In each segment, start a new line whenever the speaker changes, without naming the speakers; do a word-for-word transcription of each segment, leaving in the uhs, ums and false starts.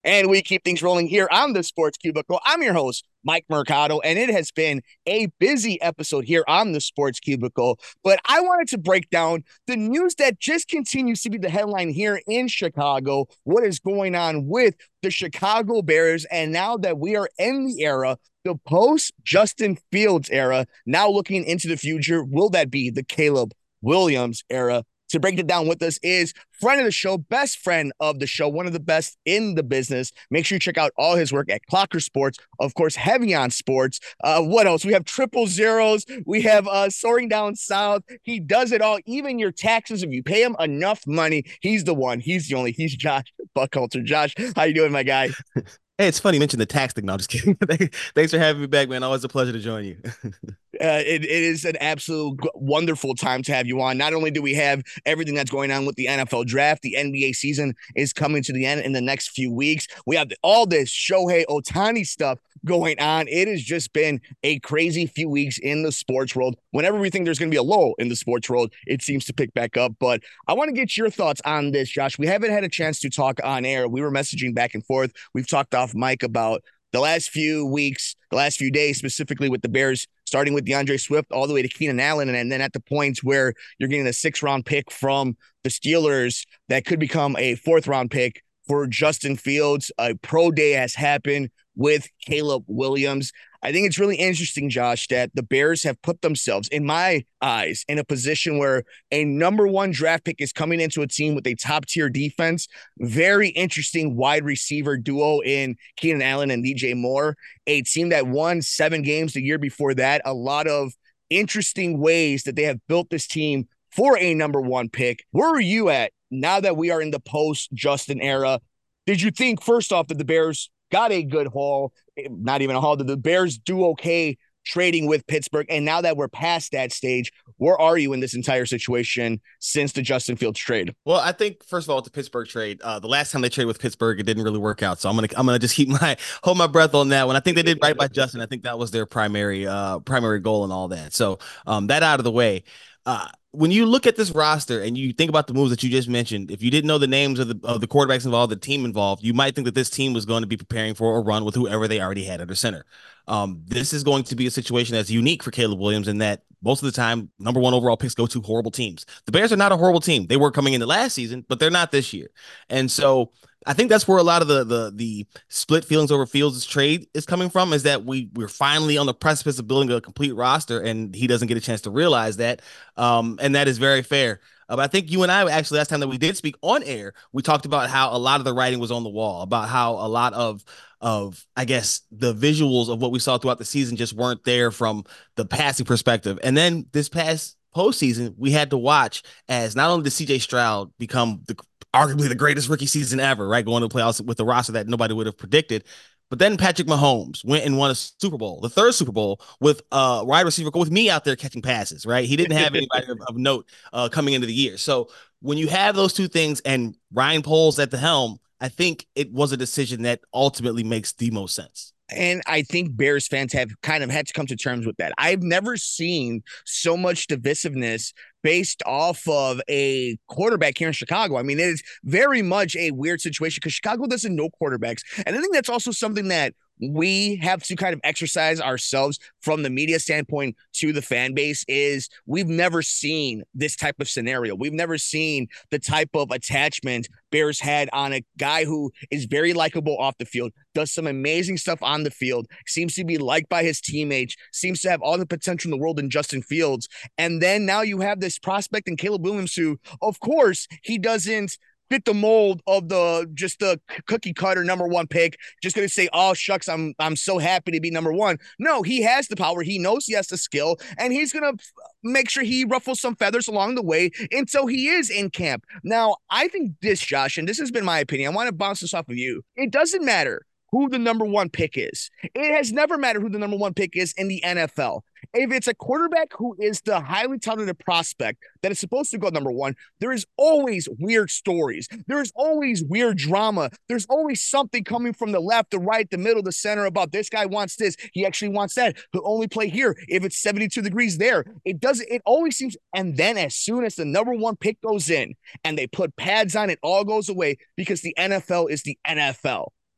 And we keep things rolling here on the Sports Cubicle. I'm your host, Mike Mercado, and it has been a busy episode here on the Sports Cubicle. But I wanted to break down the news that just continues to be the headline here in Chicago. What is going on with the Chicago Bears? And now that we are in the era, the post Justin Fields era, now looking into the future, will that be the Caleb Williams era? To break it down with us is friend of the show, best friend of the show, one of the best in the business. Make sure you check out all his work at Clocker Sports, of course, Heavy on Sports. Uh, what else? We have triple zeros. We have uh, Soaring Down South. He does it all. Even your taxes, if you pay him enough money, he's the one. He's the only. He's Josh Buckhalter. Josh, how you doing, my guy?
Hey, it's funny you mentioned the tax thing. No, I'm just kidding. Thanks for having me back, man. Always a pleasure to join you.
Uh, it, it is an absolute wonderful time to have you on. Not only do we have everything that's going on with the N F L draft, the N B A season is coming to the end in the next few weeks. We have all this Shohei Ohtani stuff going on. It has just been a crazy few weeks in the sports world. Whenever we think there's going to be a lull in the sports world, it seems to pick back up. But I want to get your thoughts on this, Josh. We haven't had a chance to talk on air. We were messaging back and forth. We've talked off mic about the last few weeks, the last few days, specifically with the Bears, starting with DeAndre Swift all the way to Keenan Allen. And then at the point where you're getting a six round pick from the Steelers that could become a fourth round pick for Justin Fields. A pro day has happened with Caleb Williams. I think it's really interesting, Josh, that the Bears have put themselves, in my eyes, in a position where a number one draft pick is coming into a team with a top-tier defense. Very interesting wide receiver duo in Keenan Allen and D J Moore, a team that won seven games the year before that. A lot of interesting ways that they have built this team for a number one pick. Where are you at now that we are in the post-Justin era? Did you think, first off, that the Bears got a good haul, not even a haul, did the Bears do okay trading with Pittsburgh? And now that we're past that stage, where are you in this entire situation since the Justin Fields trade?
Well, I think first of all, with the Pittsburgh trade, uh, the last time they traded with Pittsburgh, it didn't really work out. So I'm gonna I'm gonna just keep my hold my breath on that one. I think they did right by Justin. I think that was their primary uh primary goal and all that. So um that out of the way. Uh, when you look at this roster and you think about the moves that you just mentioned, if you didn't know the names of the of the quarterbacks involved, the team involved, you might think that this team was going to be preparing for a run with whoever they already had under center. Um, this is going to be a situation that's unique for Caleb Williams in that most of the time, number one overall picks go to horrible teams. The Bears are not a horrible team. They were coming into last season, but they're not this year. And so I think that's where a lot of the the the split feelings over Fields' trade is coming from, is that we we're finally on the precipice of building a complete roster, and he doesn't get a chance to realize that. Um, and that is very fair. Uh, but I think you and I actually last time that we did speak on air, we talked about how a lot of the writing was on the wall, about how a lot of of I guess the visuals of what we saw throughout the season just weren't there from the passing perspective. And then this past postseason, we had to watch as not only did C J Stroud become the arguably the greatest rookie season ever, right? Going to the playoffs with a roster that nobody would have predicted. But then Patrick Mahomes went and won a Super Bowl, the third Super Bowl, with a uh, wide receiver with me out there catching passes, right? He didn't have anybody of, of note uh, coming into the year. So when you have those two things and Ryan Poles at the helm, I think it was a decision that ultimately makes the most sense.
And I think Bears fans have kind of had to come to terms with that. I've never seen so much divisiveness based off of a quarterback here in Chicago. I mean, it is very much a weird situation because Chicago doesn't know quarterbacks. And I think that's also something that we have to kind of exercise ourselves from the media standpoint to the fan base is we've never seen this type of scenario. We've never seen the type of attachment Bears had on a guy who is very likable off the field, does some amazing stuff on the field, seems to be liked by his teammates, seems to have all the potential in the world in Justin Fields. And then now you have this prospect in Caleb Williams who, of course, he doesn't fit the mold of the just the cookie cutter number one pick. Just gonna say, oh shucks, I'm I'm so happy to be number one. No, he has the power. He knows he has the skill, and he's gonna make sure he ruffles some feathers along the way until he is in camp. Now, I think this, Josh, and this has been my opinion. I want to bounce this off of you. It doesn't matter who the number one pick is. It has never mattered who the number one pick is in the N F L. If it's a quarterback who is the highly talented prospect that is supposed to go number one, there is always weird stories. There is always weird drama. There's always something coming from the left, the right, the middle, the center about this guy wants this. He actually wants that. He'll only play here if it's seventy-two degrees there. It doesn't, it always seems, and then as soon as the number one pick goes in and they put pads on, it all goes away because the N F L is the N F L.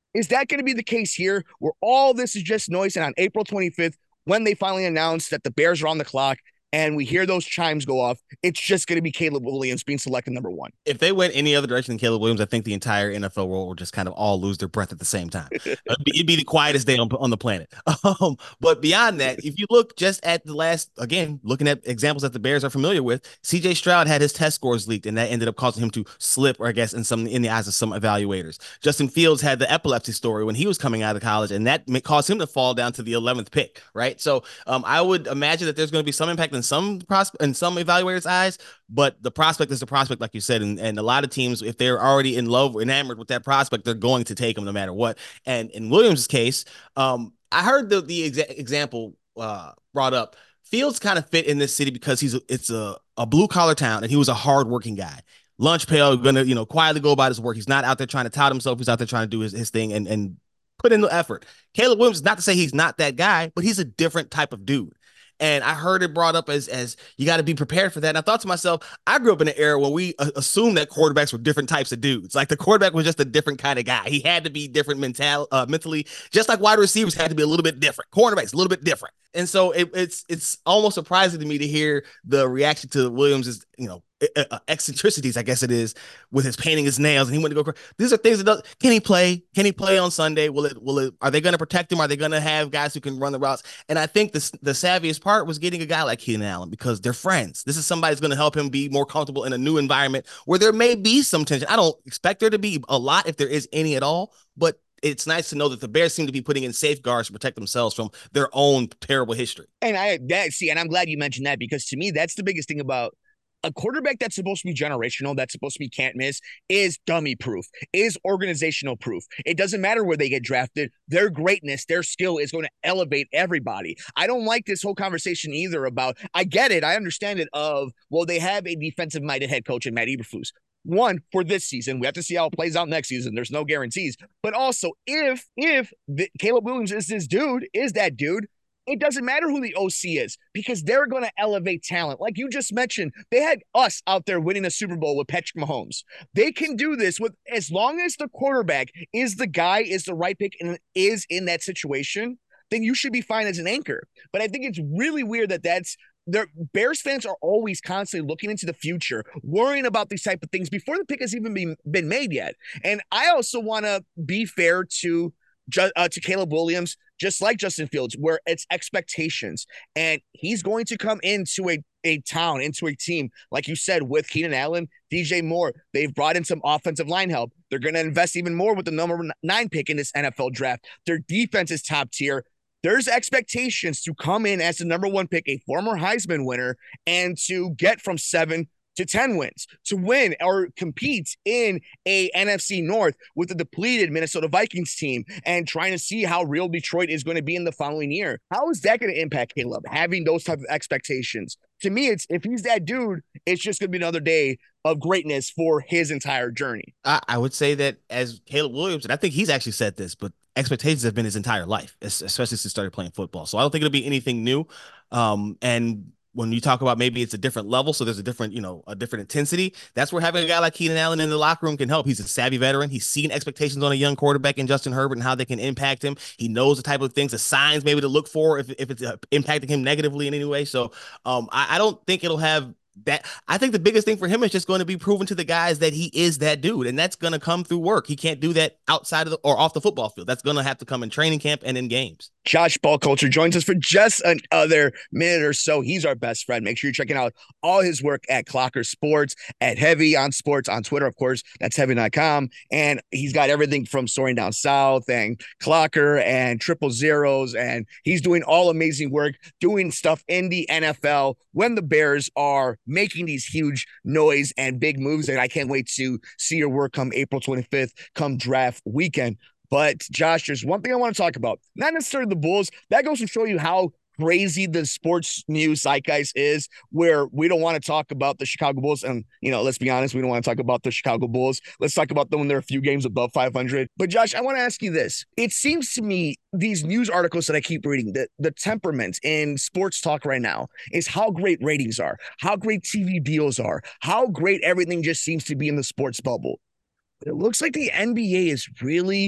Is that going to be the case here where all this is just noise? And on April twenty-fifth, when they finally announce that the Bears are on the clock and we hear those chimes go off, it's just going to be Caleb Williams being selected number one.
If they went any other direction than Caleb Williams, I think the entire N F L world will just kind of all lose their breath at the same time. It'd be, it'd be the quietest day on, on the planet. Um, but beyond that, if you look just at the last, again, looking at examples that the Bears are familiar with, C J Stroud had his test scores leaked, and that ended up causing him to slip, or I guess in some in the eyes of some evaluators. Justin Fields had the epilepsy story when he was coming out of college, and that caused him to fall down to the eleventh pick, right? So um, I would imagine that there's going to be some impact in some pros- in some evaluators' eyes, but the prospect is the prospect, like you said, and, and a lot of teams, if they're already in love or enamored with that prospect, they're going to take him no matter what. And in Williams' case, um, I heard the the exa- example uh, brought up. Fields kind of fit in this city because he's a, it's a, a blue collar town, and he was a hardworking guy. Lunch pail, gonna you know quietly go about his work. He's not out there trying to tout himself. He's out there trying to do his, his thing and and put in the effort. Caleb Williams is not to say he's not that guy, but he's a different type of dude. And I heard it brought up as as you got to be prepared for that. And I thought to myself, I grew up in an era where we uh, assumed that quarterbacks were different types of dudes. Like the quarterback was just a different kind of guy. He had to be different mental, uh, mentally, just like wide receivers had to be a little bit different. Cornerbacks a little bit different. And so it, it's it's almost surprising to me to hear the reaction to Williams' you know uh, eccentricities, I guess it is, with his painting his nails, and he went to go. These are things that does, can he play? Can he play on Sunday? Will it? Will it? Are they going to protect him? Are they going to have guys who can run the routes? And I think the the savviest part was getting a guy like Keenan Allen because they're friends. This is somebody who's going to help him be more comfortable in a new environment where there may be some tension. I don't expect there to be a lot, if there is any at all, but it's nice to know that the Bears seem to be putting in safeguards to protect themselves from their own terrible history.
And I that see, and I'm glad you mentioned that because to me, that's the biggest thing about a quarterback that's supposed to be generational, that's supposed to be can't miss, is dummy proof, is organizational proof. It doesn't matter where they get drafted. Their greatness, their skill is going to elevate everybody. I don't like this whole conversation either about, I get it, I understand it of, well, they have a defensive-minded head coach in Matt Eberflus. One, for this season, we have to see how it plays out next season. There's no guarantees. But also, if if the, Caleb Williams is this dude, is that dude, it doesn't matter who the O C is because they're going to elevate talent. Like you just mentioned, they had us out there winning a Super Bowl with Patrick Mahomes. They can do this with as long as the quarterback is the guy, is the right pick, and is in that situation, then you should be fine as an anchor. But I think it's really weird that that's their Bears fans are always constantly looking into the future, worrying about these type of things before the pick has even been, been made yet. And I also want to be fair to uh, to Caleb Williams, just like Justin Fields, where it's expectations. And he's going to come into a, a town, into a team, like you said, with Keenan Allen, D J Moore. They've brought in some offensive line help. They're going to invest even more with the number nine pick in this N F L draft. Their defense is top tier. There's expectations to come in as the number one pick, a former Heisman winner, and to get from seven to ten wins, to win or compete in a N F C North with a depleted Minnesota Vikings team and trying to see how real Detroit is going to be in the following year. How is that going to impact Caleb, having those type of expectations? To me, it's if he's that dude, it's just going to be another day of greatness for his entire journey.
I, I would say that as Caleb Williams, and I think he's actually said this, but expectations have been his entire life, especially since he started playing football. So I don't think it'll be anything new. Um, and when you talk about maybe it's a different level, so there's a different, you know, a different intensity, that's where having a guy like Keenan Allen in the locker room can help. He's a savvy veteran. He's seen expectations on a young quarterback in Justin Herbert and how they can impact him. He knows the type of things, the signs maybe to look for if, if it's uh, impacting him negatively in any way. So um, I, I don't think it'll have that. I think the biggest thing for him is just going to be proven to the guys that he is that dude, and that's going to come through work. He can't do that outside of the or off the football field. That's going to have to come in training camp and in games.
Josh Ballculture joins us for just another minute or so. He's our best friend. Make sure you're checking out all his work at Clocker Sports, at Heavy on Sports, on Twitter, of course. That's heavy dot com. And he's got everything from Soaring Down South and Clocker and Triple Zeros. And he's doing all amazing work, doing stuff in the N F L when the Bears are making these huge noise and big moves. And I can't wait to see your work come April twenty-fifth, come draft weekend. But Josh, there's one thing I want to talk about. Not necessarily the Bulls. That goes to show you how crazy the sports news zeitgeist is, where we don't want to talk about the Chicago Bulls. And, you know, let's be honest, we don't want to talk about the Chicago Bulls. Let's talk about them when they're a few games above five hundred. But Josh, I want to ask you this. It seems to me these news articles that I keep reading, the, the temperament in sports talk right now is how great ratings are, how great T V deals are, how great everything just seems to be in the sports bubble. It looks like the N B A is really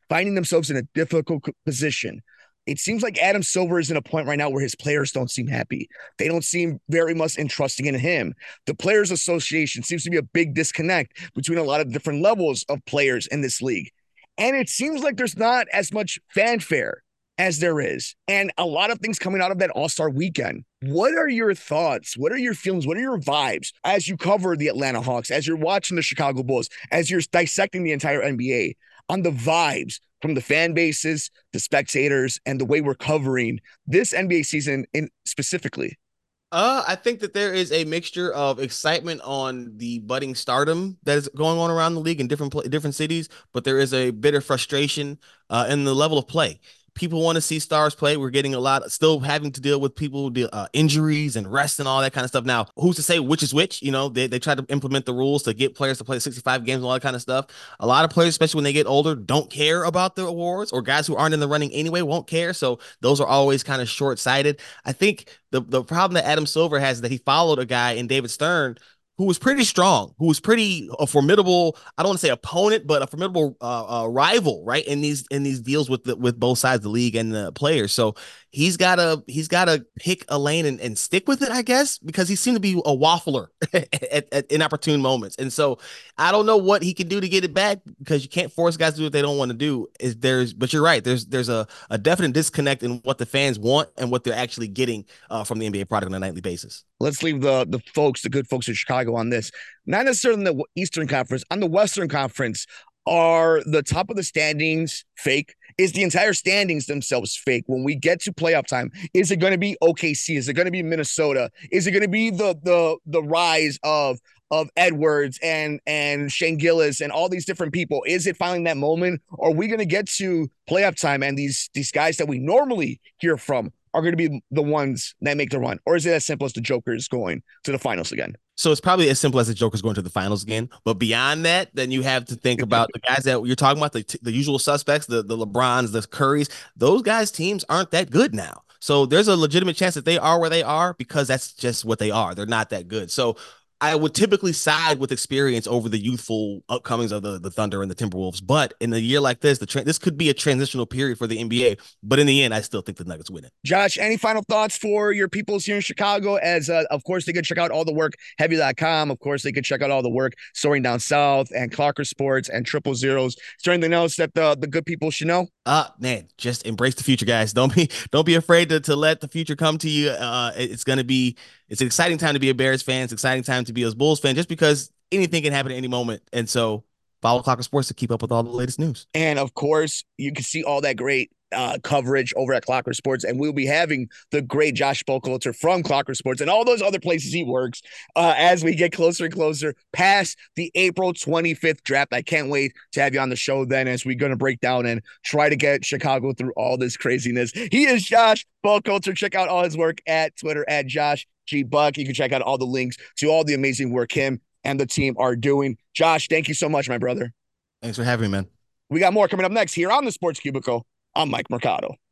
finding themselves in a difficult position. It seems like Adam Silver is in a point right now where his players don't seem happy. They don't seem very much entrusting in him. The Players Association seems to be a big disconnect between a lot of different levels of players in this league. And it seems like there's not as much fanfare as there is. And a lot of things coming out of that All-Star weekend. What are your thoughts? What are your feelings? What are your vibes as you cover the Atlanta Hawks, as you're watching the Chicago Bulls, as you're dissecting the entire N B A, on the vibes from the fan bases, the spectators, and the way we're covering this N B A season in specifically?
Uh, I think that there is a mixture of excitement on the budding stardom that is going on around the league in different different cities, but there is a bitter frustration uh, in the level of play. People want to see stars play. We're getting a lot, still having to deal with people, uh, injuries and rest and all that kind of stuff. Now, who's to say which is which? You know, they, they try to implement the rules to get players to play sixty-five games and all that kind of stuff. A lot of players, especially when they get older, don't care about the awards, or guys who aren't in the running anyway won't care. So those are always kind of short-sighted. I think the, the problem that Adam Silver has is that he followed a guy in David Stern who was pretty strong, who was pretty a formidable, I don't want to say opponent, but a formidable uh, uh, rival, right? In these in these deals with the, with both sides of the league and the players. So he's gotta he's gotta pick a lane and, and stick with it, I guess, because he seemed to be a waffler at, at inopportune moments. And so I don't know what he can do to get it back, because you can't force guys to do what they don't want to do. Is there's but you're right. There's there's a, a definite disconnect in what the fans want and what they're actually getting uh, from the N B A product on a nightly basis.
Let's leave the the folks, the good folks in Chicago on this. Not necessarily in the Eastern Conference. On the Western Conference, are the top of the standings fake? Is the entire standings themselves fake? When we get to playoff time, is it going to be O K C? Is it going to be Minnesota? Is it going to be the the the rise of of Edwards and and Shane Gillis and all these different people? Is it finally that moment? Or are we going to get to playoff time and these these guys that we normally hear from are going to be the ones that make the run? Or is it as simple as the Joker's going to the finals again?
So it's probably as simple as the Joker's going to the finals again. But beyond that, then you have to think about the guys that you're talking about, the, the usual suspects, the, the LeBrons, the Currys. Those guys' teams aren't that good now. So there's a legitimate chance that they are where they are because that's just what they are. They're not that good. So I would typically side with experience over the youthful upcomings of the, the Thunder and the Timberwolves. But in a year like this, the tra- this could be a transitional period for the N B A. But in the end, I still think the Nuggets win it.
Josh, any final thoughts for your peoples here in Chicago? As uh, of course, they could check out all the work, heavy dot com. Of course, they could check out all the work, Soaring Down South and Clocker Sports and Triple Zeros. Is there anything else that the, the good people should know?
Uh, man, just embrace the future, guys. Don't be don't be afraid to, to let the future come to you. Uh, it's going to be it's an exciting time to be a Bears fan. It's an exciting time to be a Bulls fan, just because anything can happen at any moment. And so follow Clocker Sports to keep up with all the latest news.
And of course, you can see all that great uh, coverage over at Clocker Sports. And we'll be having the great Josh Buchalter from Clocker Sports and all those other places he works uh, as we get closer and closer past the April twenty-fifth draft. I can't wait to have you on the show then, as we're going to break down and try to get Chicago through all this craziness. He is Josh Buchalter. Check out all his work at Twitter at Josh G Buck. You can check out all the links to all the amazing work him and the team are doing. Josh, thank you so much, my brother.
Thanks for having me, man.
We got more coming up next here on the Sports Cubicle. I'm Mike Mercado.